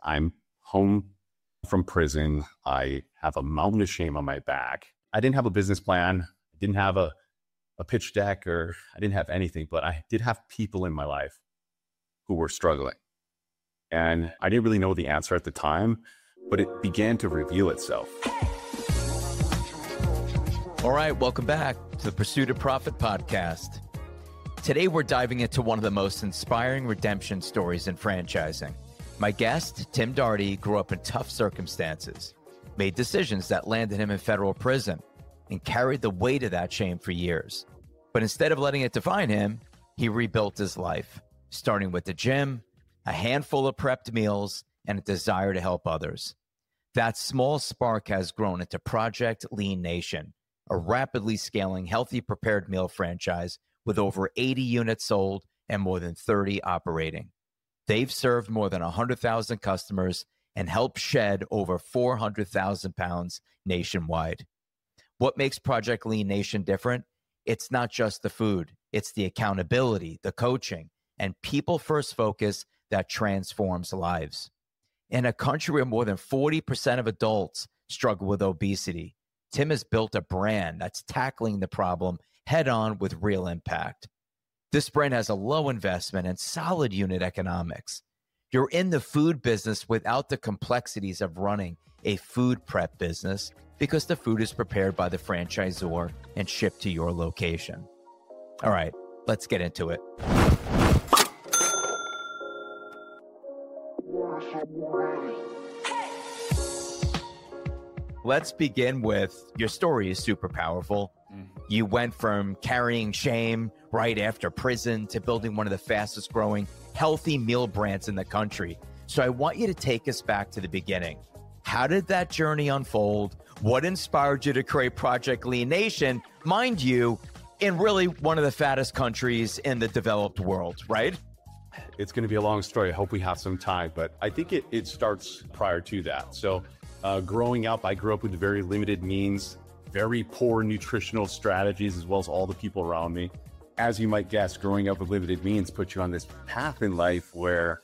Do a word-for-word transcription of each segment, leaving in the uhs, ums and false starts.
I'm home from prison. I have a mountain of shame on my back. I didn't have a business plan. I didn't have a, a pitch deck, or I didn't have anything, but I did have people in my life who were struggling. And I didn't really know the answer at the time, but it began to reveal itself. All right, welcome back to the Pursuit of Profit podcast. Today, we're diving into one of the most inspiring redemption stories in franchising. My guest, Tim Daugherty, grew up in tough circumstances, made decisions that landed him in federal prison, and carried the weight of that shame for years. But instead of letting it define him, he rebuilt his life, starting with the gym, a handful of prepped meals, and a desire to help others. That small spark has grown into Project Lean Nation, a rapidly scaling healthy prepared meal franchise with over eighty units sold and more than thirty operating. They've served more than one hundred thousand customers and helped shed over four hundred thousand pounds nationwide. What makes Project Lean Nation different? It's not just the food. It's the accountability, the coaching, and people-first focus that transforms lives. In a country where more than forty percent of adults struggle with obesity, Tim has built a brand that's tackling the problem head-on with real impact. This brand has a low investment and solid unit economics. You're in the food business without the complexities of running a food prep business because the food is prepared by the franchisor and shipped to your location. All right, let's get into it. Let's begin with your story is super powerful. Mm-hmm. You went from carrying shame right after prison to building one of the fastest growing healthy meal brands in the country. So I want you to take us back to the beginning. How did that journey unfold? What inspired you to create Project Lean Nation? Mind you, in really one of the fattest countries in the developed world, right? It's going to be a long story. I hope we have some time, but I think it, it starts prior to that. So uh, growing up, I grew up with very limited means, very poor nutritional strategies, as well as all the people around me. As you might guess, growing up with limited means puts you on this path in life where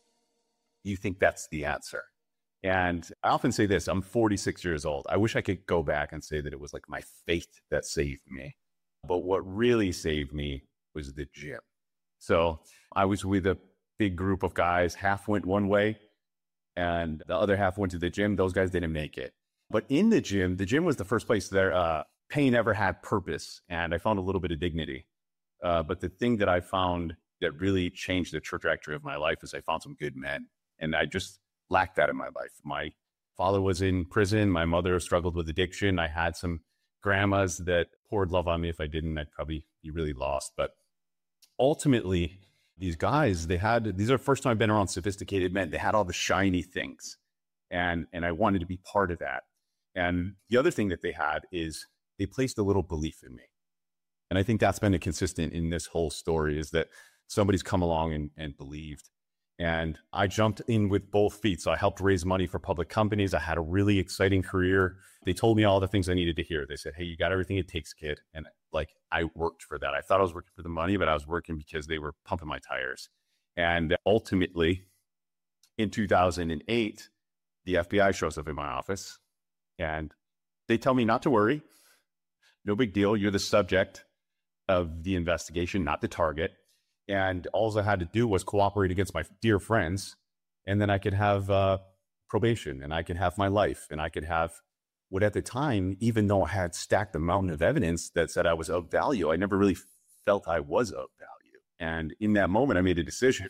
you think that's the answer. And I often say this, I'm forty-six years old. I wish I could go back and say that it was like my faith that saved me. But what really saved me was the gym. So I was with a big group of guys, half went one way and the other half went to the gym. Those guys didn't make it. But in the gym, the gym was the first place there. Uh, pain ever had purpose, and I found a little bit of dignity. Uh, but the thing that I found that really changed the trajectory of my life is I found some good men, and I just lacked that in my life. My father was in prison. My mother struggled with addiction. I had some grandmas that poured love on me. If I didn't, I'd probably be really lost. But ultimately, these guys, they had, these are the first time I've been around sophisticated men. They had all the shiny things, and and I wanted to be part of that. And the other thing that they had is they placed a little belief in me. And I think that's been a consistent in this whole story, is that somebody's come along and, and believed. And I jumped in with both feet. So I helped raise money for public companies. I had a really exciting career. They told me all the things I needed to hear. They said, hey, you got everything it takes, kid. And like, I worked for that. I thought I was working for the money, but I was working because they were pumping my tires. And ultimately, in two thousand eight, the F B I shows up in my office and they tell me not to worry. No big deal. You're the subject of the investigation, not the target. And all I had to do was cooperate against my dear friends. And then I could have uh, probation, and I could have my life, and I could have what at the time, even though I had stacked a mountain of evidence that said I was of value, I never really felt I was of value. And in that moment, I made a decision.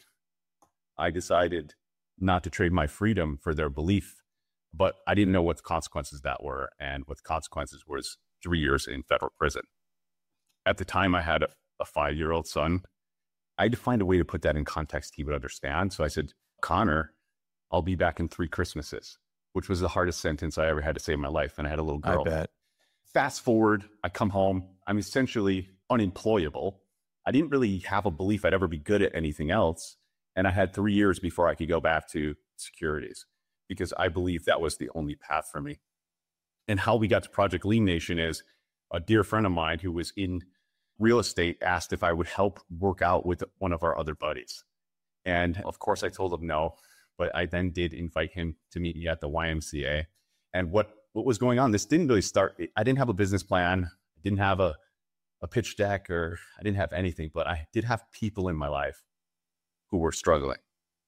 I decided not to trade my freedom for their belief, but I didn't know what the consequences that were. And what the consequences was three years in federal prison. At the time, I had a, a five-year-old son. I had to find a way to put that in context he would understand. So I said, Connor, I'll be back in three Christmases, which was the hardest sentence I ever had to say in my life. And I had a little girl. I bet. Fast forward, I come home. I'm essentially unemployable. I didn't really have a belief I'd ever be good at anything else. And I had three years before I could go back to securities, because I believed that was the only path for me. And how we got to Project Lean Nation is a dear friend of mine who was in real estate asked if I would help work out with one of our other buddies. And of course I told him no. but I then did invite him to meet me at the Y M C A. And what, what was going on, this didn't really start, I didn't have a business plan. I didn't have a, a pitch deck, or I didn't have anything, but I did have people in my life who were struggling.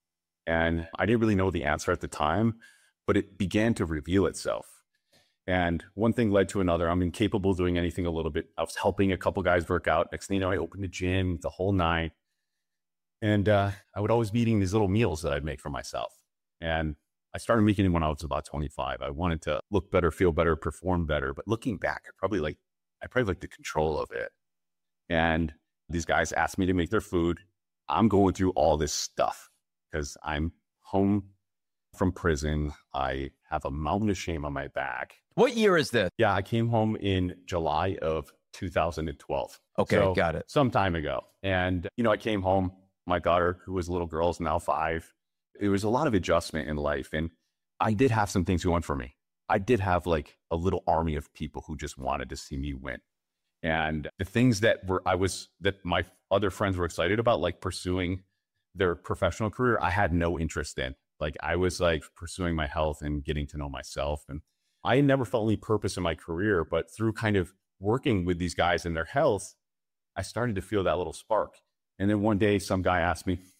And I didn't really know the answer at the time, but it began to reveal itself. And one thing led to another. I'm incapable of doing anything a little bit. I was helping a couple guys work out. Next thing you know, I opened a gym, the whole nine. And uh, I would always be eating these little meals that I'd make for myself. And I started making them when I was about twenty-five. I wanted to look better, feel better, perform better. But looking back, I probably like, I probably like the control of it. And these guys asked me to make their food. I'm going through all this stuff because I'm home from prison. I have a mountain of shame on my back. What year is this? Yeah, I came home in July of two thousand twelve. Okay, so got it. Some time ago. And, you know, I came home, my daughter, who was a little girl, is now five. It was a lot of adjustment in life. And I did have some things going for me. I did have like a little army of people who just wanted to see me win. And the things that were, I was, that my other friends were excited about, like pursuing their professional career, I had no interest in. Like I was like pursuing my health and getting to know myself. And I never felt any purpose in my career, but through kind of working with these guys in their health, I started to feel that little spark. And then one day some guy asked me,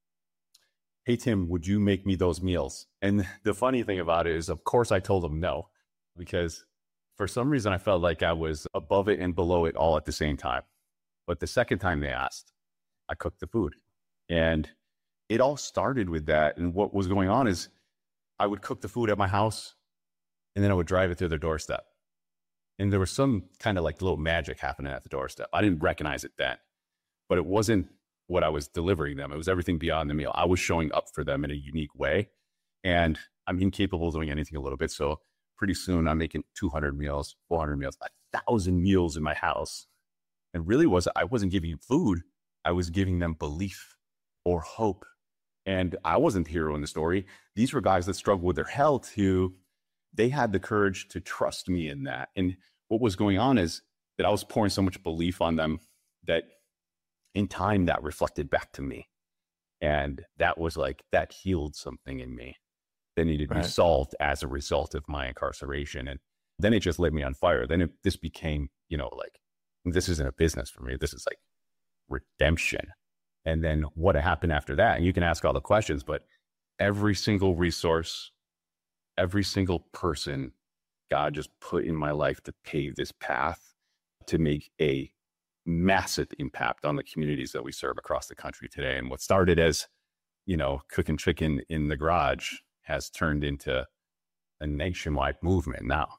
"Hey, Tim, would you make me those meals?" And the funny thing about it is, of course, I told him no, because for some reason I felt like I was above it and below it all at the same time. But the second time they asked, I cooked the food. And it all started with that. And what was going on is I would cook the food at my house and then I would drive it to their doorstep. And there was some kind of like little magic happening at the doorstep. I didn't recognize it then, but it wasn't what I was delivering them. It was everything beyond the meal. I was showing up for them in a unique way. And I'm incapable of doing anything a little bit. So pretty soon I'm making two hundred meals, four hundred meals, a thousand meals in my house. And really was, I wasn't giving them food. I was giving them belief or hope. And I wasn't the hero in the story. These were guys that struggled with their health who they had the courage to trust me in that. And what was going on is that I was pouring so much belief on them that in time that reflected back to me. And that was like, that healed something in me that needed to Right. be solved as a result of my incarceration. And then it just lit me on fire. Then it, this became, you know, like, this isn't a business for me. This is like redemption. And then what happened after that? And you can ask all the questions, but every single resource, every single person God just put in my life to pave this path to make a massive impact on the communities that we serve across the country today. And what started as, you know, cooking chicken in the garage has turned into a nationwide movement now.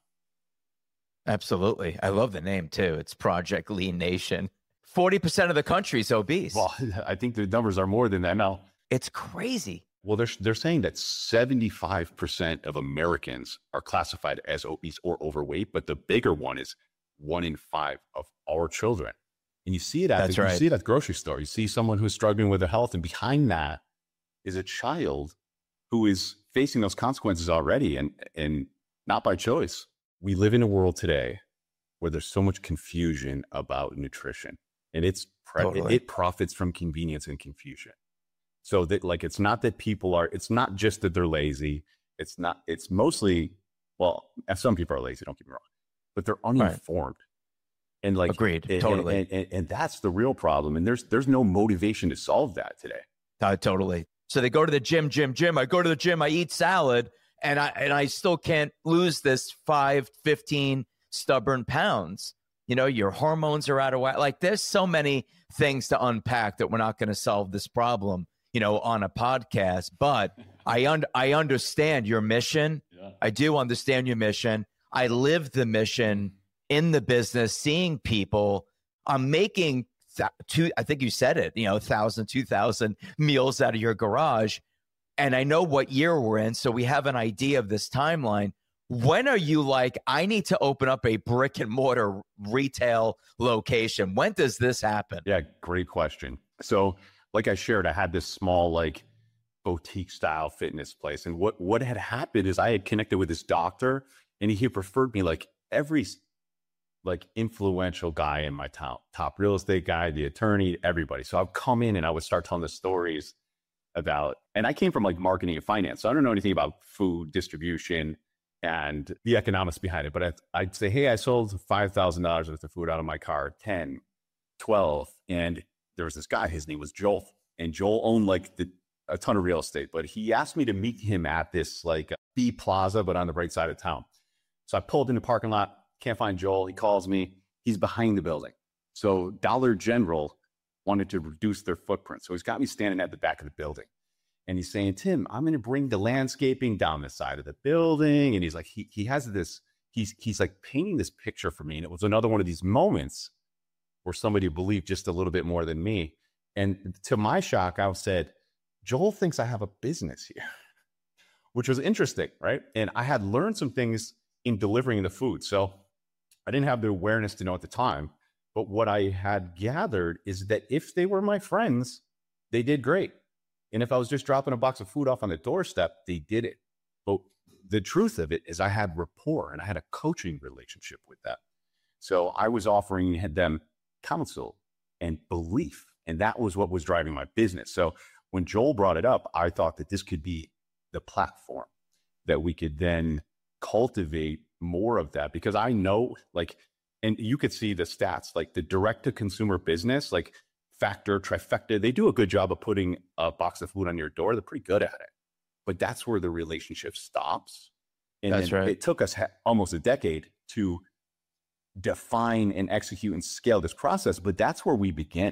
Absolutely. I love the name too. It's Project Lean Nation. forty percent of the country is obese. Well, I think the numbers are more than that now. It's crazy. Well, they're, they're saying that seventy-five percent of Americans are classified as obese or overweight, but the bigger one is one in five of our children. And you see it at, That's the, right. you see it at the grocery store. You see someone who's struggling with their health, and behind that is a child who is facing those consequences already, and, and not by choice. We live in a world today where there's so much confusion about nutrition, and it's pre- Totally. it, it profits from convenience and confusion. So that, like, it's not that people are, it's not just that they're lazy. It's not, it's mostly, well, some people are lazy, don't get me wrong, but they're uninformed. And like, Agreed. and, Totally. And, and, and that's the real problem. And there's, there's no motivation to solve that today. Uh, totally. So they go to the gym, gym, gym. I go to the gym, I eat salad, and I and I still can't lose this five, fifteen stubborn pounds. You know, your hormones are out of whack. Like, there's so many things to unpack that we're not going to solve this problem, you know, on a podcast. But I un- I understand your mission. Yeah. I do understand your mission. I live the mission in the business, seeing people. I'm making th- two, I think you said it, you know, one thousand, two thousand meals out of your garage. And I know what year we're in, so we have an idea of this timeline. When are you like, I need to open up a brick and mortar retail location? When does this happen? Yeah, great question. So like I shared, I had this small, like, boutique style fitness place. And what, what had happened is I had connected with this doctor, and he preferred me like every like influential guy in my town, top real estate guy, the attorney, everybody. So I'd come in and I would start telling the stories about, and I came from like marketing and finance, so I don't know anything about food distribution and the economics behind it. But I'd, I'd say, hey, I sold five thousand dollars worth of food out of my car, ten, twelve. And there was this guy, his name was Joel. And Joel owned like the, a ton of real estate, but he asked me to meet him at this like B Plaza, but on the right side of town. So I pulled in the parking lot, can't find Joel. He calls me, he's behind the building. So Dollar General wanted to reduce their footprint. So he's got me standing at the back of the building. And he's saying, Tim, I'm going to bring the landscaping down the side of the building. And he's like, he he has this, he's he's like painting this picture for me. And it was another one of these moments where somebody believed just a little bit more than me. And to my shock, I said, Joel thinks I have a business here, which was interesting, right? And I had learned some things in delivering the food. So I didn't have the awareness to know at the time. But what I had gathered is that if they were my friends, they did great. And if I was just dropping a box of food off on the doorstep, they did it. But the truth of it is I had rapport and I had a coaching relationship with them. So I was offering them counsel and belief. And that was what was driving my business. So when Joel brought it up, I thought that this could be the platform that we could then cultivate more of that. Because I know, like, and you could see the stats, like the direct to consumer business, like Factor, Trifecta, they do a good job of putting a box of food on your door. They're pretty good at it. But that's where the relationship stops. And that's right. It took us ha- almost a decade to define and execute and scale this process. But that's where we begin.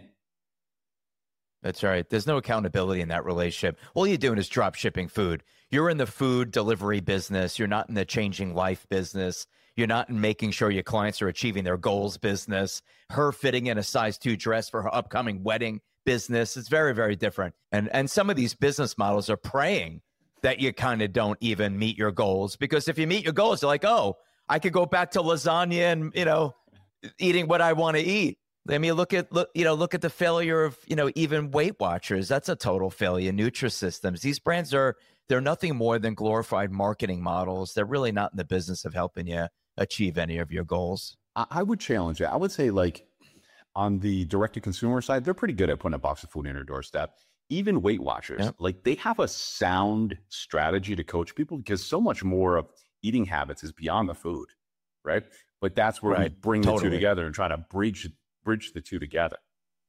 That's right. There's no accountability in that relationship. All you're doing is drop shipping food. You're in the food delivery business. You're not in the changing life business. You're not in making sure your clients are achieving their goals business. Her fitting in a size two dress for her upcoming wedding business. It's very, very different. And and some of these business models are praying that you kind of don't even meet your goals, because if you meet your goals, you're like, oh, I could go back to lasagna and, you know, eating what I want to eat. I mean, look at look, you know, look at the failure of, you know, even Weight Watchers. That's a total failure. Nutrisystems. These brands are, they're nothing more than glorified marketing models. They're really not in the business of helping you achieve any of your goals. I would challenge it. I would say, like, on the direct to consumer side, they're pretty good at putting a box of food in your doorstep. Even Weight Watchers, yep. like they have a sound strategy to coach people, because so much more of eating habits is beyond the food, right? But that's where right. we bring totally. the two together and try to bridge bridge the two together.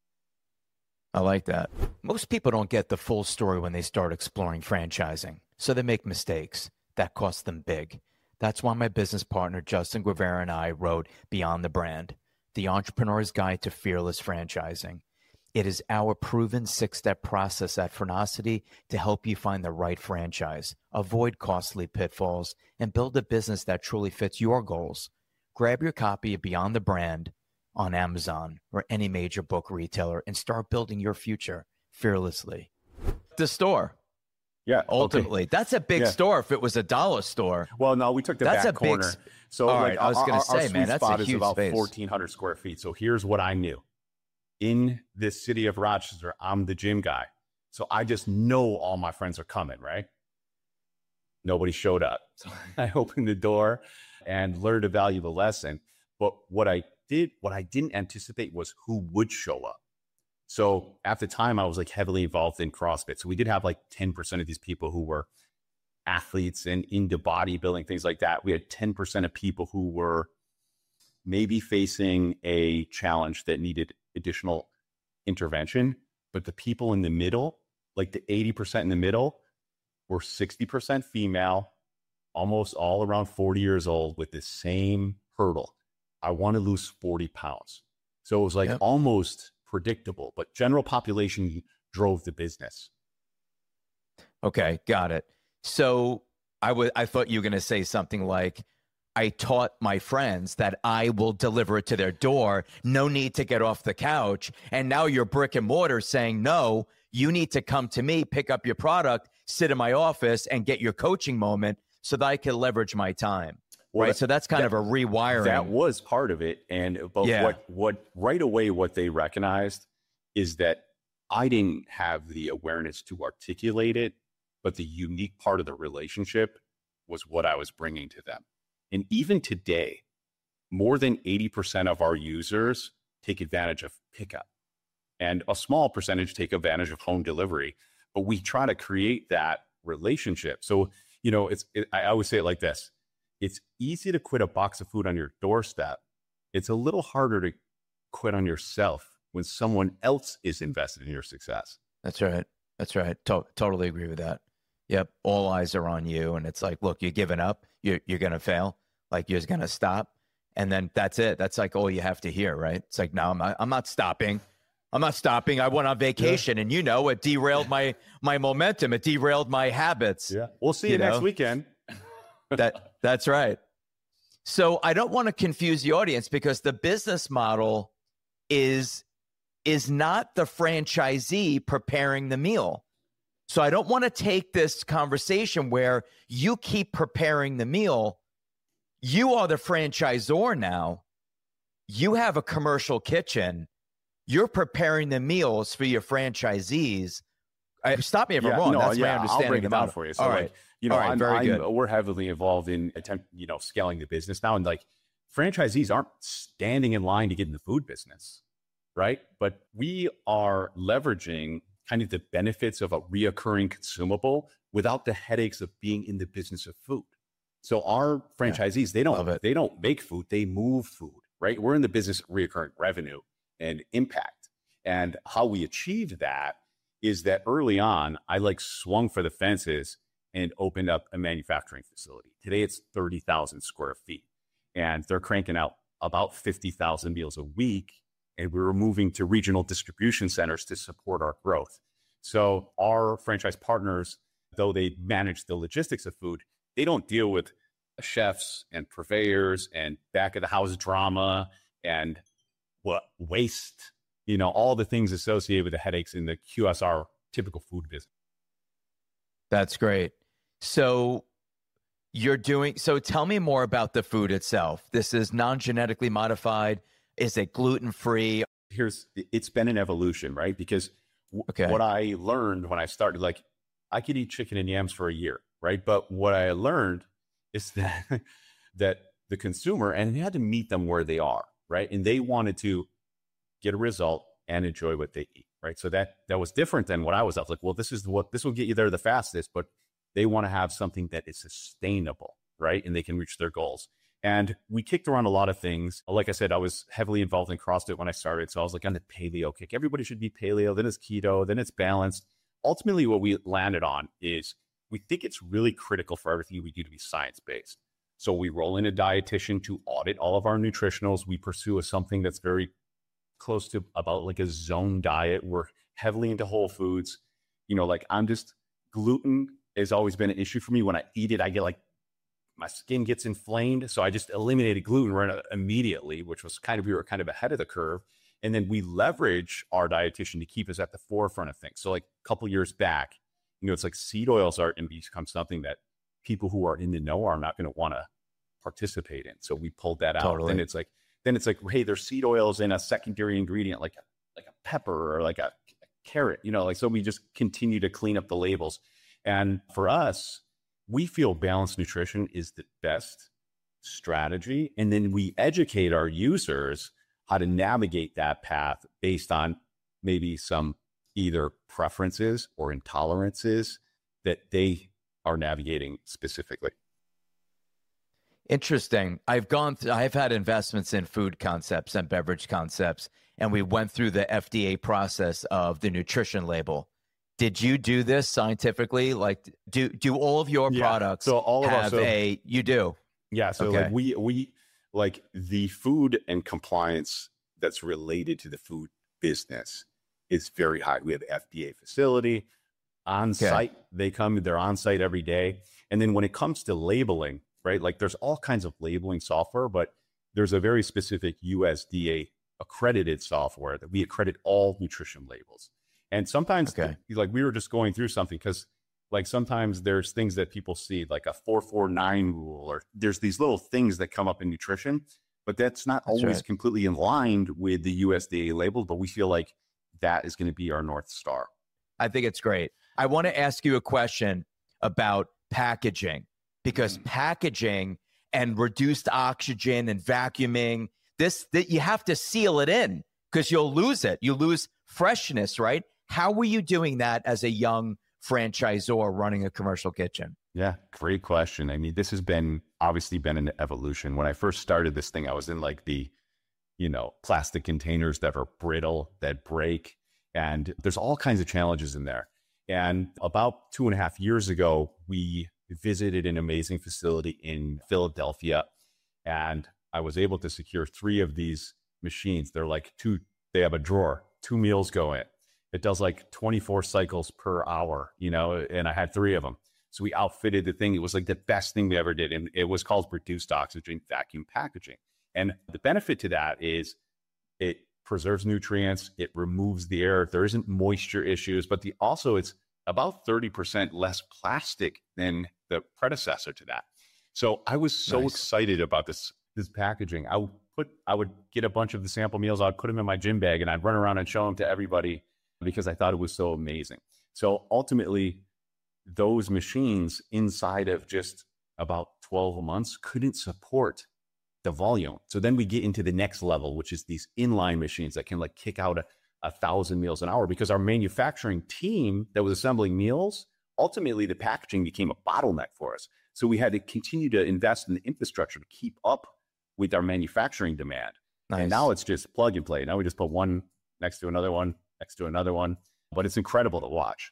I like that. Most people don't get the full story when they start exploring franchising, so they make mistakes that cost them big. That's why my business partner, Justin Guevara, and I wrote Beyond the Brand, the Entrepreneur's Guide to Fearless Franchising. It is our proven six-step process at Phrenosity to help you find the right franchise, avoid costly pitfalls, and build a business that truly fits your goals. Grab your copy of Beyond the Brand on Amazon or any major book retailer and start building your future fearlessly. The store. Yeah. Ultimately, okay. That's a big yeah. store if it was a dollar store. Well, no, we took the that's back a corner. Big, so all like, right, I was going to say, man, that's a huge is about space. fourteen hundred square feet. So here's what I knew. In this city of Rochester, I'm the gym guy. So I just know all my friends are coming, right? Nobody showed up. So I opened the door and learned to value the lesson. But what I did, what I didn't anticipate was who would show up. So at the time, I was like heavily involved in CrossFit. So we did have like ten percent of these people who were athletes and into bodybuilding, things like that. We had ten percent of people who were maybe facing a challenge that needed additional intervention. But the people in the middle, like the eighty percent in the middle, were sixty percent female, almost all around forty years old, with the same hurdle. I want to lose forty pounds. So it was like yep. almost predictable, but general population drove the business. Okay, got it. So I would I thought you were going to say something like, I taught my friends that I will deliver it to their door. No need to get off the couch. And now you're brick and mortar saying, no, you need to come to me, pick up your product, sit in my office and get your coaching moment so that I can leverage my time. Well, right. That, so that's kind that, of a rewiring. That was part of it. And but yeah. what, what right away, what they recognized is that I didn't have the awareness to articulate it, but the unique part of the relationship was what I was bringing to them. And even today, more than eighty percent of our users take advantage of pickup, and a small percentage take advantage of home delivery. but we try to create that relationship. So, you know, it's, it, I always say it like this. It's easy to quit a box of food on your doorstep. It's a little harder to quit on yourself when someone else is invested in your success. That's right. That's right. To- totally agree with that. Yep. All eyes are on you. And it's like, look, you're giving up. You're, you're going to fail. Like you're going to stop. And then that's it. That's like all you have to hear, right? It's like, no, I'm not, I'm not stopping. I'm not stopping. I went on vacation yeah. and, you know, it derailed my, my momentum. It derailed my habits. Yeah. We'll see you, you next know? weekend. that That's right. So I don't want to confuse the audience because the business model is, is not the franchisee preparing the meal. So I don't want to take this conversation where you keep preparing the meal. You are the franchisor now. You have a commercial kitchen. You're preparing the meals for your franchisees. I, stop me if yeah, I'm wrong. No, That's yeah, my understanding. I'll break it down about for you. So all like, right. you know, all right, I'm, very I'm, good. we're heavily involved in attempt, you know, scaling the business now. And like franchisees aren't standing in line to get in the food business, right? But we are leveraging kind of the benefits of a reoccurring consumable without the headaches of being in the business of food. So our franchisees, yeah, they don't they don't make food, they move food, right? We're in the business of reoccurring revenue and impact. And how we achieve that is that early on, I like swung for the fences and opened up a manufacturing facility. Today it's thirty thousand square feet and they're cranking out about fifty thousand meals a week. And we're moving to regional distribution centers to support our growth. So our franchise partners, though they manage the logistics of food, they don't deal with chefs and purveyors and back of the house drama and what waste, you know, all the things associated with the headaches in the Q S R typical food business. That's great. So you're doing, so tell me more about the food itself. This is non-genetically modified. Is it gluten-free? Here's, it's been an evolution, right? Because w- okay. what I learned when I started, like I could eat chicken and yams for a year, right? But what I learned is that, that the consumer, and you had to meet them where they are, right? And they wanted to get a result and enjoy what they eat, right? So that, that was different than what I was. I was like, well, this is what, this will get you there the fastest, but they want to have something that is sustainable, right? And they can reach their goals. And we kicked around a lot of things. Like I said, I was heavily involved in CrossFit when I started. So I was like on the paleo kick. Everybody should be paleo. Then it's keto. Then it's balanced. Ultimately, what we landed on is we think it's really critical for everything we do to be science-based. So we roll in a dietitian to audit all of our nutritionals. We pursue a, something that's very close to about like a zone diet. We're heavily into whole foods. You know, like I'm just, gluten has always been an issue for me. When I eat it, I get like, my skin gets inflamed. So I just eliminated gluten right immediately, which was kind of, we were kind of ahead of the curve. And then we leverage our dietitian to keep us at the forefront of things. So like a couple years back, you know, it's like seed oils are and become something that people who are in the know are not going to want to participate in. So we pulled that out. Totally. Then it's like, then it's like, hey, there's seed oils in a secondary ingredient, like a, like a pepper or like a, a carrot, you know, like, so we just continue to clean up the labels. And for us, we feel balanced nutrition is the best strategy. And then we educate our users how to navigate that path based on maybe some either preferences or intolerances that they are navigating specifically. Interesting. I've gone through, I've had investments in food concepts and beverage concepts, and we went through the F D A process of the nutrition label. Did you do this scientifically? Like, do do all of your yeah. products so all of have us, so, a, you do? Yeah. So okay. like we, we, like the food and compliance that's related to the food business is very high. We have F D A facility on okay. site. They come, they're on site every day. And then when it comes to labeling, right? Like there's all kinds of labeling software, but there's a very specific U S D A accredited software that we accredit all nutrition labels. And sometimes okay. the, like we were just going through something because like sometimes there's things that people see like a four four nine rule, or there's these little things that come up in nutrition, but that's not that's always right. completely in line with the U S D A label, but we feel like that is going to be our North Star. I think it's great. I want to ask you a question about packaging, because mm. packaging and reduced oxygen and vacuuming, this, that you have to seal it in because you'll lose it. You lose freshness, right? How were you doing that as a young franchisor running a commercial kitchen? Yeah, great question. I mean, this has been obviously been an evolution. When I first started this thing, I was in like the, you know, plastic containers that are brittle, that break, and there's all kinds of challenges in there. And about two and a half years ago, we visited an amazing facility in Philadelphia, and I was able to secure three of these machines. They're like two, they have a drawer, two meals go in. It does like twenty-four cycles per hour, you know, and I had three of them. So we outfitted the thing. It was like the best thing we ever did. And it was called reduced oxygen vacuum packaging. And the benefit to that is it preserves nutrients. It removes the air. There isn't moisture issues, but the also it's about thirty percent less plastic than the predecessor to that. So I was so nice. excited about this, this packaging. I would put, I would get a bunch of the sample meals. I'd put them in my gym bag and I'd run around and show them to everybody because I thought it was so amazing. So ultimately, those machines inside of just about twelve months couldn't support the volume. So then we get into the next level, which is these inline machines that can like kick out a, a thousand meals an hour, because our manufacturing team that was assembling meals, ultimately the packaging became a bottleneck for us. So we had to continue to invest in the infrastructure to keep up with our manufacturing demand. Nice. And now it's just plug and play. Now we just put one next to another one, next to another one, but it's incredible to watch.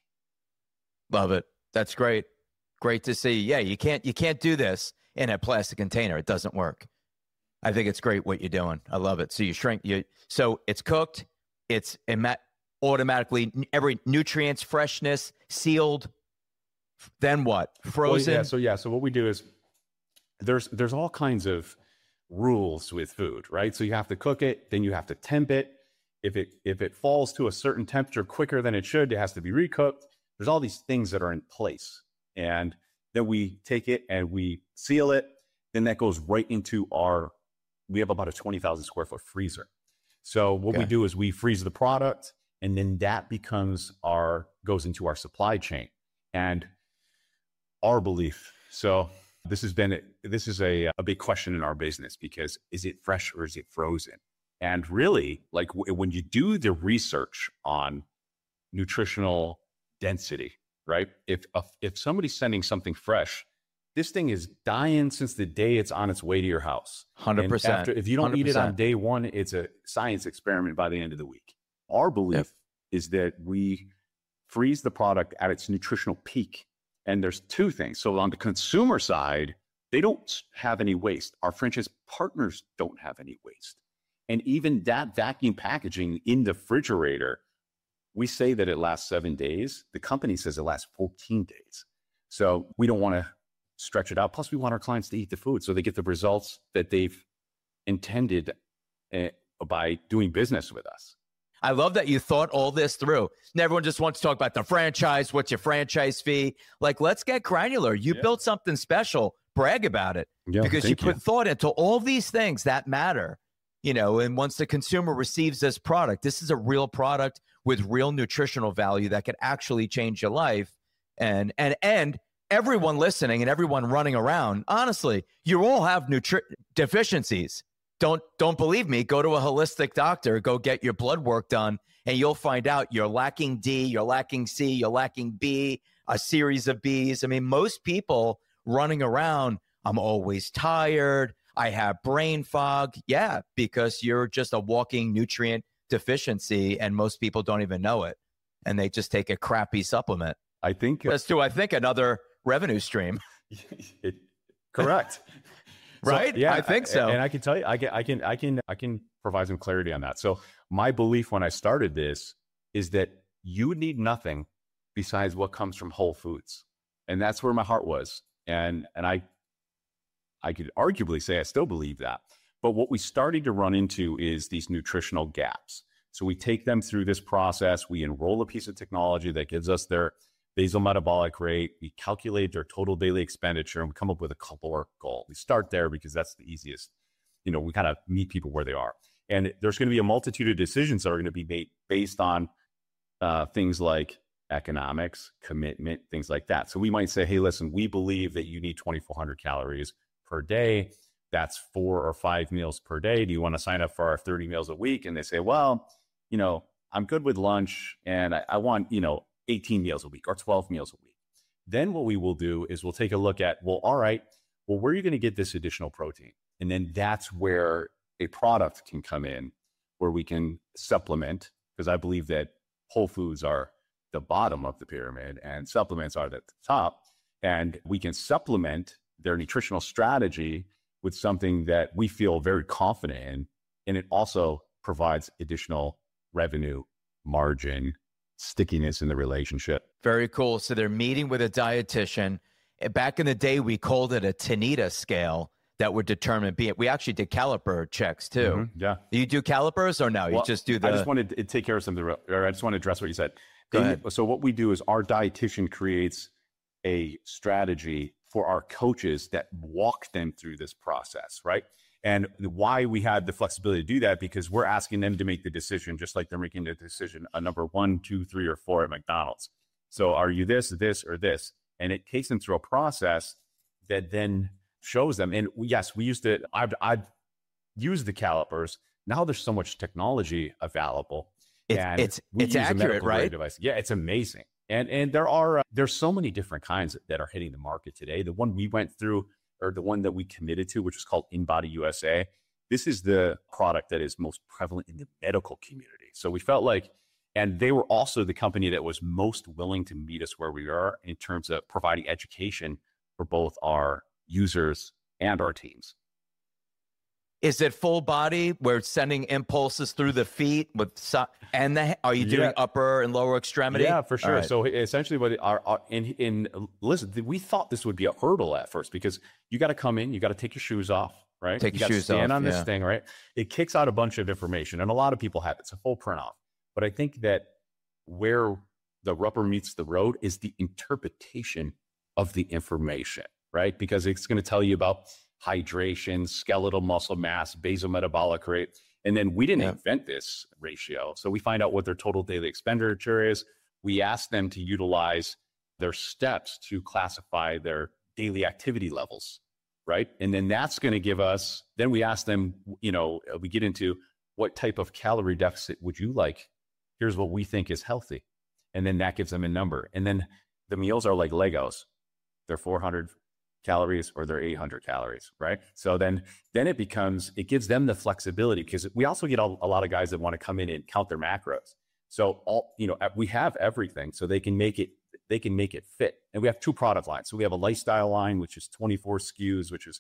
Love it. That's great. Great to see. Yeah, you can't you can't do this in a plastic container. It doesn't work. I think it's great what you're doing. I love it. So you shrink you. So it's cooked. It's ima- automatically every nutrients, freshness, sealed. Then what? Frozen. Well, yeah. So yeah. So what we do is there's there's all kinds of rules with food, right? So you have to cook it, then you have to temp it. If it if it falls to a certain temperature quicker than it should, it has to be recooked. There's all these things that are in place, and then we take it and we seal it. Then that goes right into our, we have about a twenty thousand square foot freezer. So what okay. we do is we freeze the product, and then that becomes our, goes into our supply chain and our belief. So this has been, this is a, a big question in our business, because is it fresh or is it frozen? And really, like w- when you do the research on nutritional density, right? If if somebody's sending something fresh, this thing is dying since the day it's on its way to your house. one hundred percent. And after, if you don't one hundred percent. eat it on day one, it's a science experiment by the end of the week. Our belief yep. is that we freeze the product at its nutritional peak. And there's two things. So on the consumer side, they don't have any waste. Our franchise partners don't have any waste. And even that vacuum packaging in the refrigerator, we say that it lasts seven days. The company says it lasts fourteen days. So we don't want to stretch it out. Plus, we want our clients to eat the food so they get the results that they've intended uh, by doing business with us. I love that you thought all this through. And everyone just wants to talk about the franchise. What's your franchise fee? Like, let's get granular. You yeah. built something special. Brag about it. Yeah, because you put you. thought into all these things that matter. You know, and once the consumer receives this product, this is a real product with real nutritional value that could actually change your life. And and and everyone listening and everyone running around, honestly, you all have nutri- deficiencies. Don't don't believe me? Go to a holistic doctor, go get your blood work done, and you'll find out you're lacking D, you're lacking C, you're lacking B, a series of Bs. I mean, most people running around, I'm always tired, I have brain fog. Yeah, because you're just a walking nutrient deficiency, and most people don't even know it, and they just take a crappy supplement. I think that's to I think another revenue stream. it, correct. Right? So, yeah, I think so. And I can tell you, I can, I can, I can, I can provide some clarity on that. So my belief when I started this is that you need nothing besides what comes from Whole Foods, and that's where my heart was. And and I, I could arguably say I still believe that. But what we started to run into is these nutritional gaps. So we take them through this process. We enroll a piece of technology that gives us their basal metabolic rate. We calculate their total daily expenditure, and we come up with a caloric goal. We start there because that's the easiest. You know, we kind of meet people where they are. And there's going to be a multitude of decisions that are going to be made based on uh, things like economics, commitment, things like that. So we might say, hey, listen, we believe that you need twenty-four hundred calories per day. That's four or five meals per day. Do you want to sign up for our thirty meals a week? And they say, well, you know, I'm good with lunch, and I, I want, you know, eighteen meals a week or twelve meals a week. Then what we will do is we'll take a look at, well, all right, well, where are you going to get this additional protein? And then that's where a product can come in where we can supplement, because I believe that whole foods are the bottom of the pyramid and supplements are at the top. And we can supplement their nutritional strategy with something that we feel very confident in. And it also provides additional revenue, margin, stickiness in the relationship. Very cool. So they're meeting with a dietitian. Back in the day, we called it a Tanita scale that would determine be it. We actually did caliper checks too. Mm-hmm, yeah. Do you do calipers or no? Well, you just do the. I just wanted to take care of something, or I just want to address what you said. Go In, ahead. So what we do is our dietitian creates a strategy for our coaches that walk them through this process, right? And why we have the flexibility to do that, because we're asking them to make the decision, just like they're making the decision a number one, two, three, or four at McDonald's. So are you this, this, or this? And it takes them through a process that then shows them. And yes, we used to, I've, I've used the calipers. Now there's so much technology available. It's, and it's, we it's use a accurate, medical grade right? device. Yeah, it's amazing. And and there are, uh, there's so many different kinds that are hitting the market today. The one we went through, or the one that we committed to, which is called InBody U S A. This is the product that is most prevalent in the medical community. So we felt like, and they were also the company that was most willing to meet us where we are in terms of providing education for both our users and our teams. Is it full body? We're sending impulses through the feet with, so- and the, are you doing Yeah. upper and lower extremity? Yeah, for sure. All right. So essentially what our, our in, in, listen, we thought this would be a hurdle at first, because you got to come in, you got to take your shoes off, right? Take you your gotta shoes stand off, on this yeah. thing, right? It kicks out a bunch of information, and a lot of people have it. It's a full print off. But I think that where the rubber meets the road is the interpretation of the information, right? Because it's going to tell you about hydration, skeletal muscle mass, basal metabolic rate. And then we didn't Yeah. invent this ratio. So we find out what their total daily expenditure is. We ask them to utilize their steps to classify their daily activity levels, right? And then that's going to give us, then we ask them, you know, we get into what type of calorie deficit would you like? Here's what we think is healthy. And then that gives them a number. And then the meals are like Legos. They're four hundred calories or they're eight hundred calories, right? So then, then it becomes, it gives them the flexibility, because we also get a, a lot of guys that want to come in and count their macros. So all, you know, we have everything, so they can make it, they can make it fit. And we have two product lines. So we have a lifestyle line, which is twenty-four S K Us, which is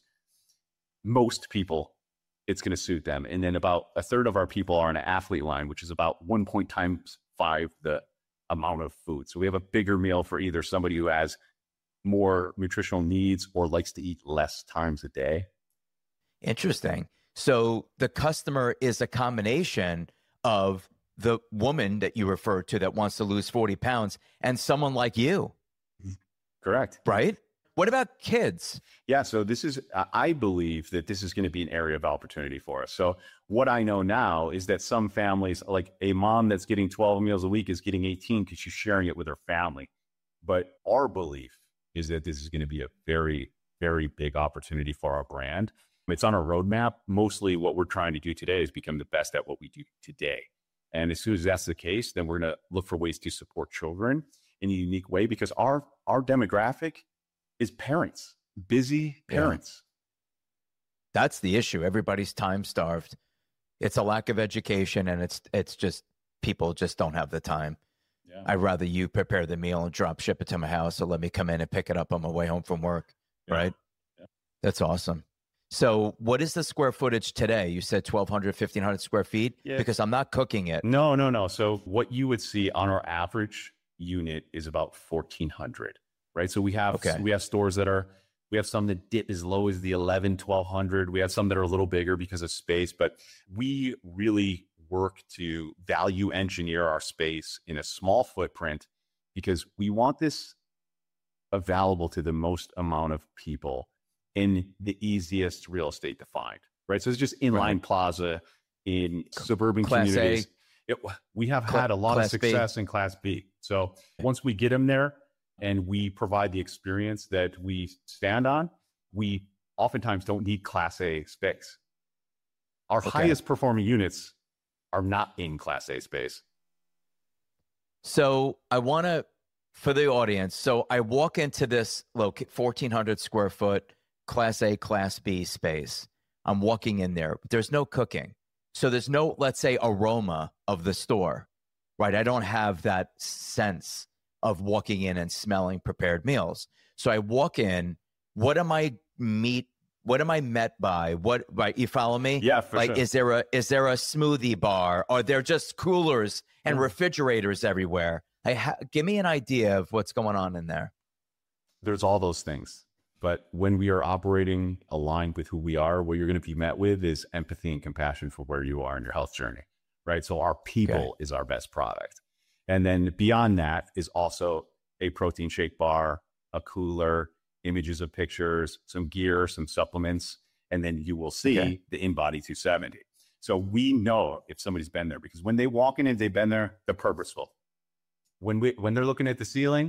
most people, it's going to suit them. And then about a third of our people are in an athlete line, which is about one point times five the amount of food. So we have a bigger meal for either somebody who has more nutritional needs or likes to eat less times a day. Interesting. So the customer is a combination of the woman that you refer to that wants to lose forty pounds and someone like you, Correct. right? What about kids? Yeah. So this is, I believe that this is going to be an area of opportunity for us. So what I know now is that some families, like a mom that's getting twelve meals a week is getting eighteen because she's sharing it with her family. But our belief is that this is going to be a very, very big opportunity for our brand. It's on our roadmap. Mostly what we're trying to do today is become the best at what we do today. And as soon as that's the case, then we're going to look for ways to support children in a unique way, because our, our demographic is parents, busy parents. Yeah. That's the issue. Everybody's time starved. It's a lack of education, and it's it's just people just don't have the time. Yeah. I'd rather you prepare the meal and drop ship it to my house, or let me come in and pick it up on my way home from work. Yeah. Right? Yeah. That's awesome. So what is the square footage today? You said twelve hundred, fifteen hundred square feet? Yeah. Because I'm not cooking it. No, no, no. So what you would see on our average unit is about fourteen hundred, right? So we have, Okay. we have stores that are, we have some that dip as low as the eleven, twelve hundred. We have some that are a little bigger because of space, but we really work to value engineer our space in a small footprint, because we want this available to the most amount of people in the easiest real estate to find, right? So it's just inline Right. plaza in suburban Class A. communities. It, we have Cla- had a lot of Class B. success in Class B. So once we get them there and we provide the experience that we stand on, we oftentimes don't need Class A space. Our Okay. highest performing units are not in Class A space. So I want to for the audience, so I walk into this look fourteen hundred square foot Class A, Class B space. I'm walking in there. There's no cooking. So there's no, let's say, aroma of the store, right? I don't have that sense of walking in and smelling prepared meals. So I walk in, what am I meet? What am I met by? What, right? You follow me? Yeah, for like, sure. is there a, is there a smoothie bar? Are there just coolers and refrigerators everywhere? I ha- give me an idea of what's going on in there. There's all those things. But when we are operating aligned with who we are, what you're going to be met with is empathy and compassion for where you are in your health journey, right? So our people okay. is our best product. And then beyond that is also a protein shake bar, a cooler, images of pictures, some gear, some supplements, and then you will see okay. the InBody two seventy. So we know if somebody's been there, because when they walk in and they've been there, they're purposeful. When we when they're looking at the ceiling,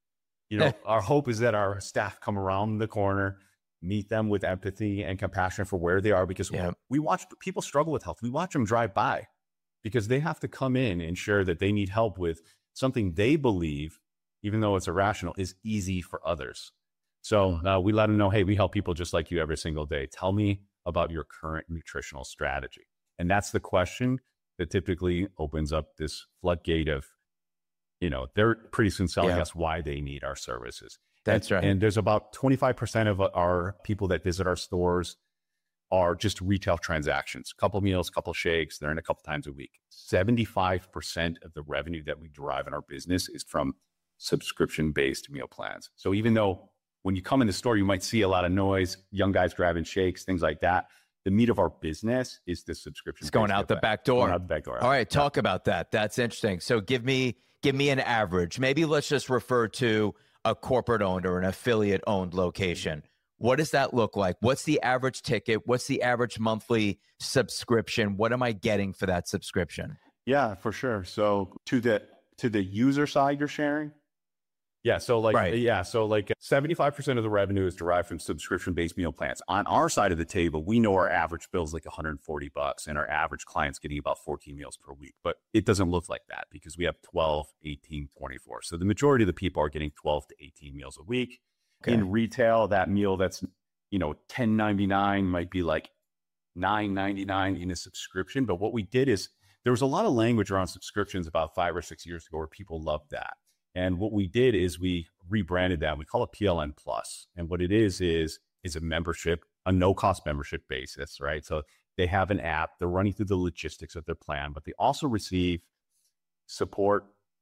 you know, our hope is that our staff come around the corner, meet them with empathy and compassion for where they are, because yeah. we watch people struggle with health. We watch them drive by because they have to come in and share that they need help with something they believe, even though it's irrational, is easy for others. So uh, we let them know, hey, we help people just like you every single day. Tell me about your current nutritional strategy. And that's the question that typically opens up this floodgate of, you know, they're pretty soon selling yeah. us why they need our services. That's and, right. And there's about twenty-five percent of our people that visit our stores are just retail transactions, couple meals, couple shakes. They're in a couple times a week. seventy-five percent of the revenue that we derive in our business is from subscription-based meal plans. So even though when you come in the store, you might see a lot of noise, young guys grabbing shakes, things like that, the meat of our business is the subscription. It's going out the back door. Going out the back door. All right, talk about that. That's interesting. So give me give me an average. Maybe let's just refer to a corporate owned or an affiliate owned location. What does that look like? What's the average ticket? What's the average monthly subscription? What am I getting for that subscription? Yeah, for sure. So to the to the user side you're sharing? Yeah, so like right. yeah, so like seventy-five percent of the revenue is derived from subscription-based meal plans. On our side of the table, we know our average bill is like one hundred forty bucks and our average client's getting about fourteen meals per week. But it doesn't look like that because we have twelve, eighteen, twenty-four. So the majority of the people are getting twelve to eighteen meals a week. Okay. In retail, that meal that's, you know, ten ninety-nine might be like nine ninety-nine in a subscription. But what we did is there was a lot of language around subscriptions about five or six years ago where people loved that. And what we did is we rebranded that. We call it P L N Plus. And what it is, is, is a membership, a no-cost membership basis, right? So they have an app. They're running through the logistics of their plan, but they also receive support,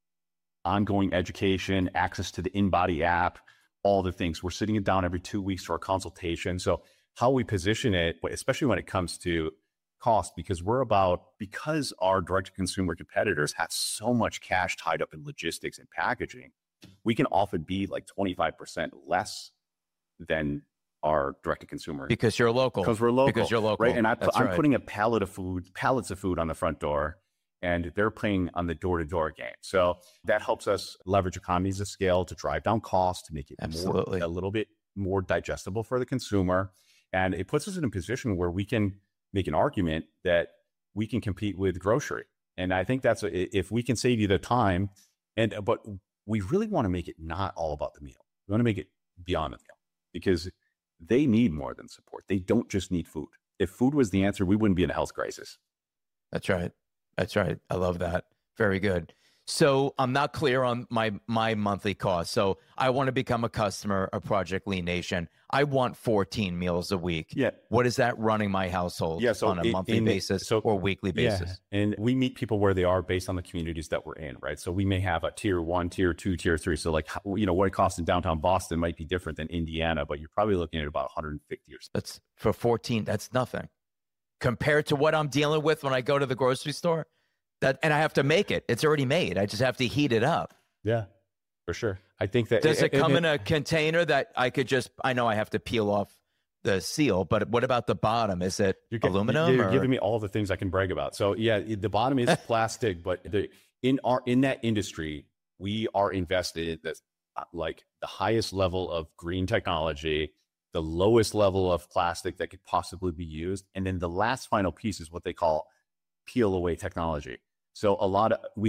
ongoing education, access to the InBody app, all the things. We're sitting down every two weeks for a consultation. So how we position it, especially when it comes to cost, because we're about, because our direct-to-consumer competitors have so much cash tied up in logistics and packaging, we can often be like twenty-five percent less than our direct-to-consumer. Because you're local. Because we're local. Because you're local. Right? And I, I'm right. putting a pallet of food, pallets of food on the front door, and they're playing on the door-to-door game. So that helps us leverage economies of scale to drive down costs, to make it Absolutely. more, a little bit more digestible for the consumer. And it puts us in a position where we can make an argument that we can compete with grocery. And I think that's, a, if we can save you the time, and but we really want to make it not all about the meal. We want to make it beyond the meal, because they need more than support. They don't just need food. If food was the answer, we wouldn't be in a health crisis. That's right. That's right. I love that. Very good. So I'm not clear on my my monthly cost. So I want to become a customer of Project Lean Nation. I want fourteen meals a week. Yeah. What is that running my household yeah, so on a in, monthly in, basis so, or weekly basis? Yeah. And we meet people where they are based on the communities that we're in, right? So we may have a tier one, tier two, tier three. So like, you know, what it costs in downtown Boston might be different than Indiana, but you're probably looking at about one hundred fifty or so. That's for fourteen. That's nothing compared to what I'm dealing with when I go to the grocery store. That, and I have to make it. It's already made. I just have to heat it up. Yeah, for sure. I think that. Does it, it come it, in a it, container that I could just, I know I have to peel off the seal, but what about the bottom? Is it you're, aluminum? You're or? giving me all the things I can brag about. So yeah, the bottom is plastic, but the, in our, in that industry, we are invested in this, like the highest level of green technology, the lowest level of plastic that could possibly be used. And then the last final piece is what they call peel away technology. So a lot of, we have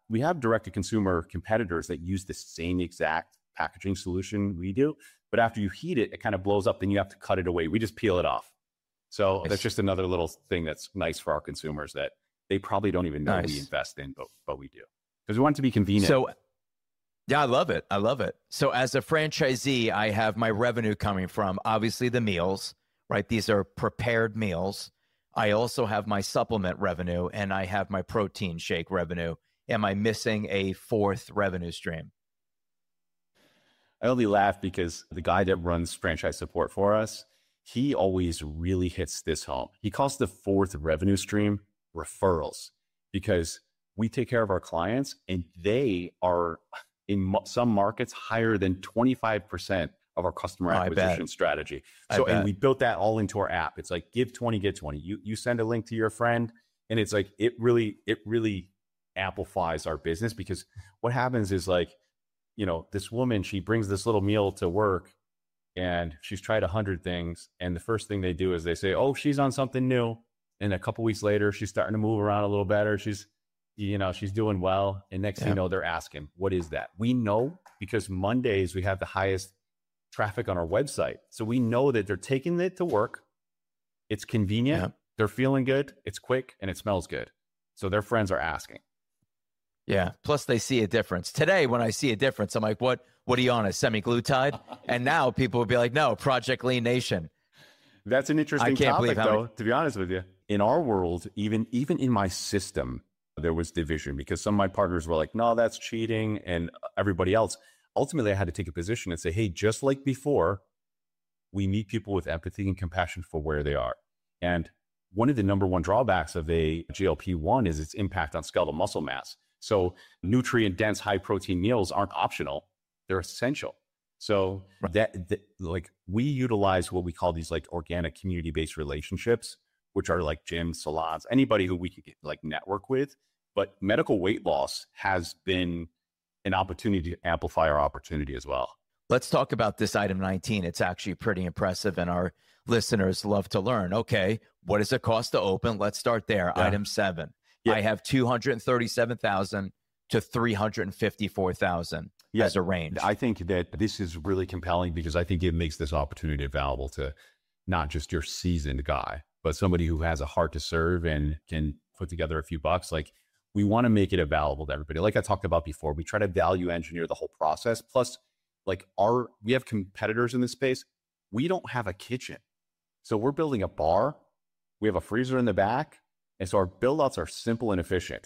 we have direct-to-consumer competitors that use the same exact packaging solution we do. But after you heat it, it kind of blows up. Then you have to cut it away. We just peel it off. So nice. That's just another little thing that's nice for our consumers that they probably don't even know nice. we invest in, but, but we do. Because we want it to be convenient. So, yeah, I love it. I love it. So as a franchisee, I have my revenue coming from obviously the meals, right? These are prepared meals. I also have my supplement revenue and I have my protein shake revenue. Am I missing a fourth revenue stream? I only laugh because the guy that runs franchise support for us, he always really hits this home. He calls the fourth revenue stream referrals, because we take care of our clients and they are in some markets higher than twenty-five percent of our customer oh, acquisition strategy. So, and we built that all into our app. It's like, give twenty, get twenty. You, you send a link to your friend and it's like, it really, it really amplifies our business, because what happens is like, you know, this woman, she brings this little meal to work and she's tried a hundred things. And the first thing they do is they say, oh, she's on something new. And a couple weeks later, she's starting to move around a little better. She's, you know, she's doing well. And next yeah. thing you know, they're asking, what is that? We know because Mondays, we have the highest traffic on our website. So we know that they're taking it to work. It's convenient. Yeah. They're feeling good. It's quick and it smells good. So their friends are asking. Yeah. Plus they see a difference. Today, when I see a difference, I'm like, what, what are you on, a semi-glutide? And now people will be like, no, Project Lean Nation. That's an interesting topic though, many- to be honest with you. In our world, even, even in my system, there was division because some of my partners were like, no, that's cheating. And everybody else, ultimately I had to take a position and say, hey, just like before, we meet people with empathy and compassion for where they are. And one of the number one drawbacks of a G L P one is its impact on skeletal muscle mass. So nutrient dense, high protein meals aren't optional. They're essential. So right. that, that like we utilize what we call these like organic community-based relationships, which are like gyms, salons, anybody who we could get, like network with. But medical weight loss has been an opportunity to amplify our opportunity as well. Let's talk about this item nineteen. It's actually pretty impressive and our listeners love to learn. Okay, what does it cost to open? Let's start there. Yeah. Item seven. Yeah. I have two hundred thirty-seven thousand to three hundred fifty-four thousand yeah. as a range. I think that this is really compelling because I think it makes this opportunity available to not just your seasoned guy, but somebody who has a heart to serve and can put together a few bucks. Like, we want to make it available to everybody. Like I talked about before, we try to value engineer the whole process. Plus, like our, we have competitors in this space. We don't have a kitchen. So we're building a bar. We have a freezer in the back. And so our build outs are simple and efficient.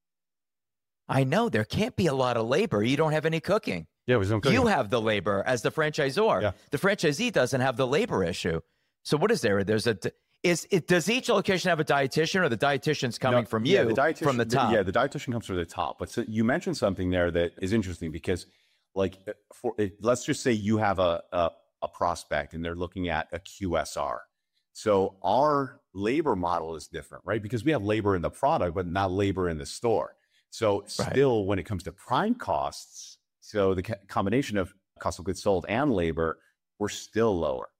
I know there can't be a lot of labor. You don't have any cooking. Yeah, we don't cook. You have the labor as the franchisor. Yeah. The franchisee doesn't have the labor issue. So what is there? There's a, is it, does each location have a dietitian or the dietitian's coming no, from you, yeah, the dietitian, from the top? The, yeah, the dietitian comes from the top. But so you mentioned something there that is interesting because like, for let's just say you have a, a, a prospect and they're looking at a Q S R. So our labor model is different, right? Because we have labor in the product, but not labor in the store. So still, right. when it comes to prime costs, so the combination of cost of goods sold and labor, we're still lower.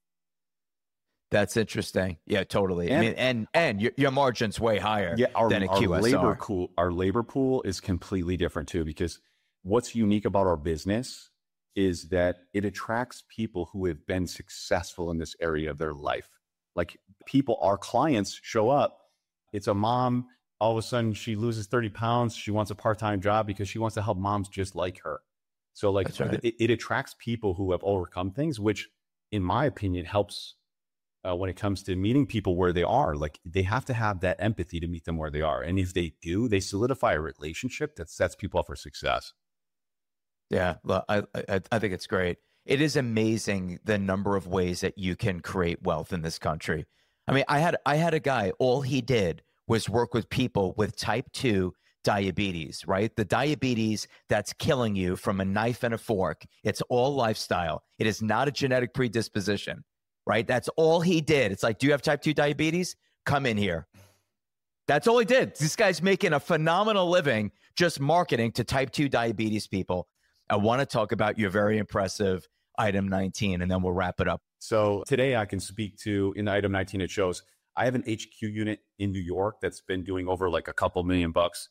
That's interesting. Yeah, totally. And I mean, and, and your, your margin's way higher yeah, our, than a our Q S R. Labor pool, our labor pool is completely different too, because what's unique about our business is that it attracts people who have been successful in this area of their life. Like people, our clients show up. It's a mom. All of a sudden she loses thirty pounds. She wants a part-time job because she wants to help moms just like her. So like right. it, it attracts people who have overcome things, which in my opinion helps uh, when it comes to meeting people where they are. Like they have to have that empathy to meet them where they are. And if they do, they solidify a relationship that sets people up for success. Yeah, I, I, I think it's great. It is amazing the number of ways that you can create wealth in this country. I mean, I had I had a guy, all he did was work with people with type two diabetes, right? The diabetes that's killing you from a knife and a fork. It's all lifestyle. It is not a genetic predisposition, right? That's all he did. It's like, do you have type two diabetes? Come in here. That's all he did. This guy's making a phenomenal living just marketing to type two diabetes people. I want to talk about your very impressive item nineteen, and then we'll wrap it up. So today I can speak to, in item nineteen, it shows I have an H Q unit in New York that's been doing over like a couple million bucks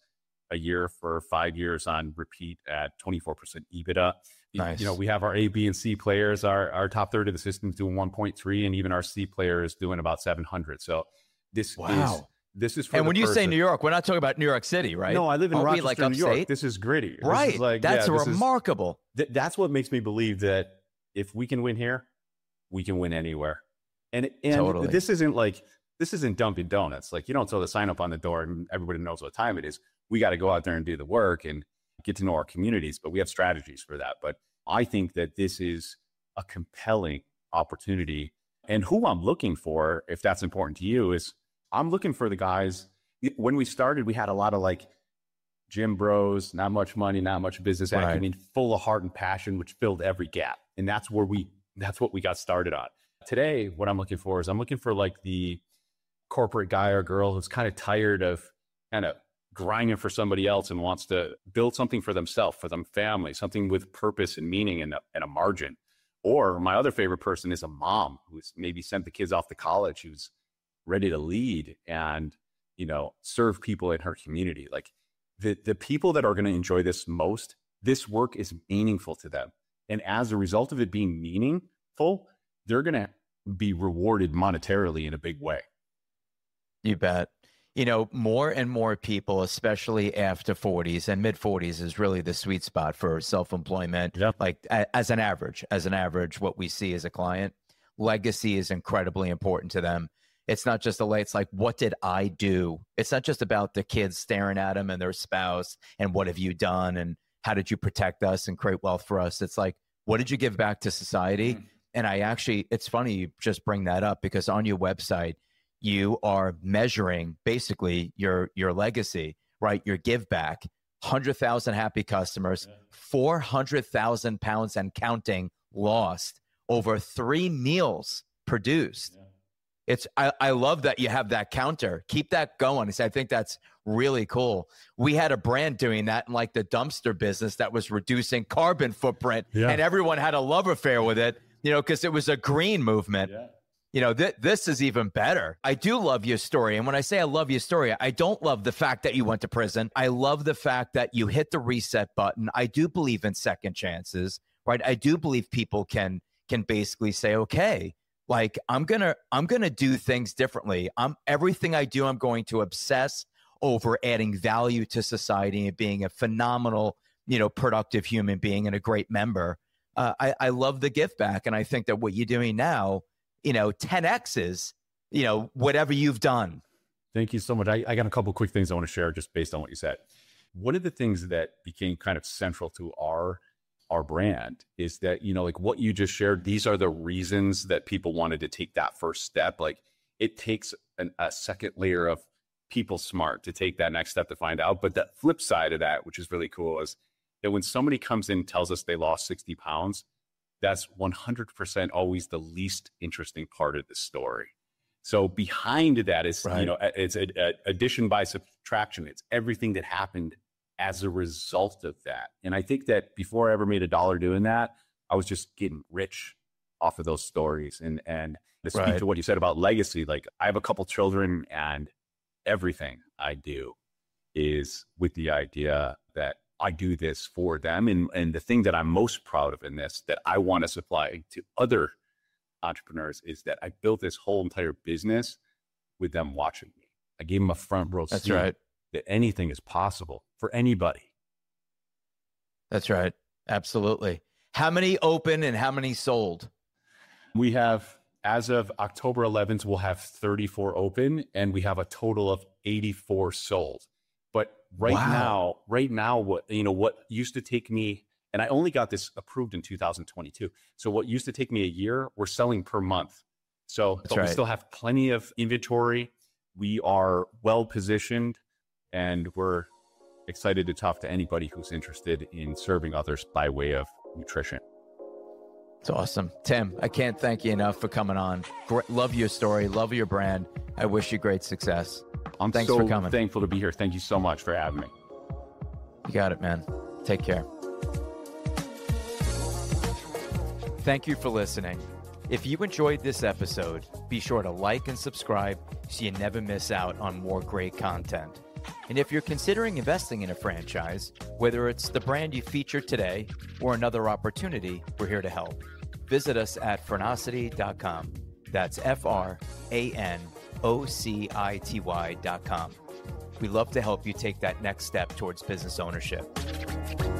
a year for five years on repeat at twenty-four percent EBITDA. Nice. You know, we have our A, B, and C players. Our, our top third of the system is doing one point three, and even our C player is doing about seven hundred. So this wow. is this is for and when you person. say New York, we're not talking about New York City, right? No, I live in Aren't Rochester, like New York. upstate? This is gritty. Right. This is like, that's yeah, this remarkable. Is, th- that's what makes me believe that if we can win here, we can win anywhere. And and totally. this isn't like this isn't Dunkin' Donuts. Like you don't throw the sign up on the door and everybody knows what time it is. We got to go out there and do the work and get to know our communities. But we have strategies for that. But I think that this is a compelling opportunity. And who I'm looking for, if that's important to you, is I'm looking for the guys. When we started, we had a lot of like gym bros, not much money, not much business Right. acumen, full of heart and passion, which filled every gap. And that's where we, that's what we got started on. Today, what I'm looking for is I'm looking for like the corporate guy or girl who's kind of tired of kind of grinding for somebody else and wants to build something for themselves, for them family, something with purpose and meaning and a, and a margin. Or my other favorite person is a mom who's maybe sent the kids off to college, who's ready to lead and, you know, serve people in her community. Like the, the people that are going to enjoy this most, this work is meaningful to them. And as a result of it being meaningful, they're going to be rewarded monetarily in a big way. You bet. You know, more and more people, especially after forties and mid forties is really the sweet spot for self-employment. Yep. Like a, as an average, as an average, what we see as a client, legacy is incredibly important to them. It's not just the late, it's like, what did I do? It's not just about the kids staring at them and their spouse and what have you done and how did you protect us and create wealth for us? It's like, what did you give back to society? Mm. And I actually, it's funny you just bring that up because on your website, you are measuring basically your your legacy, right? Your give back, one hundred thousand happy customers, yeah. four hundred thousand pounds and counting lost, over three meals produced. Yeah. It's I, I love that you have that counter. Keep that going. I think that's really cool. We had a brand doing that in like the dumpster business that was reducing carbon footprint, yeah. and everyone had a love affair with it, you know, because it was a green movement. Yeah. You know, th- this is even better. I do love your story. And when I say I love your story, I don't love the fact that you went to prison. I love the fact that you hit the reset button. I do believe in second chances, right? I do believe people can can basically say, okay, like I'm going to I'm going to do things differently. I'm everything I do, I'm going to obsess over adding value to society and being a phenomenal, you know, productive human being and a great member. Uh, I, I love the give back. And I think that what you're doing now, you know, ten X's, you know, whatever you've done. Thank you so much. I, I got a couple of quick things I want to share just based on what you said. One of the things that became kind of central to our our brand is that, you know, like what you just shared, these are the reasons that people wanted to take that first step. Like it takes an, a second layer of people smart to take that next step to find out. But the flip side of that, which is really cool, is that when somebody comes in and tells us they lost sixty pounds, that's one hundred percent always the least interesting part of the story. So behind that is, right. you know, it's a, a addition by subtraction. It's everything that happened as a result of that. And I think that before I ever made a dollar doing that, I was just getting rich off of those stories. And, and to speak right. to what you said about legacy, like I have a couple children and everything I do is with the idea that I do this for them. And, and the thing that I'm most proud of in this, that I want to supply to other entrepreneurs, is that I built this whole entire business with them watching me. I gave them a front row That's seat right. that anything is possible for anybody. That's right. Absolutely. How many open and how many sold? We have, as of October eleventh, we'll have thirty-four open and we have a total of eighty-four sold. But right wow. now, right now, what, you know, what used to take me, and I only got this approved in two thousand twenty-two. So what used to take me a year, we're selling per month. So but right. we still have plenty of inventory. We are well positioned and we're excited to talk to anybody who's interested in serving others by way of nutrition. It's awesome. Tim, I can't thank you enough for coming on. Great, love your story. Love your brand. I wish you great success. I'm Thanks so for coming. thankful to be here. Thank you so much for having me. You got it, man. Take care. Thank you for listening. If you enjoyed this episode, be sure to like and subscribe so you never miss out on more great content. And if you're considering investing in a franchise, whether it's the brand you featured today or another opportunity, we're here to help. Visit us at Franocity dot com. That's F R A N O C I T Y dot com. We love to help you take that next step towards business ownership.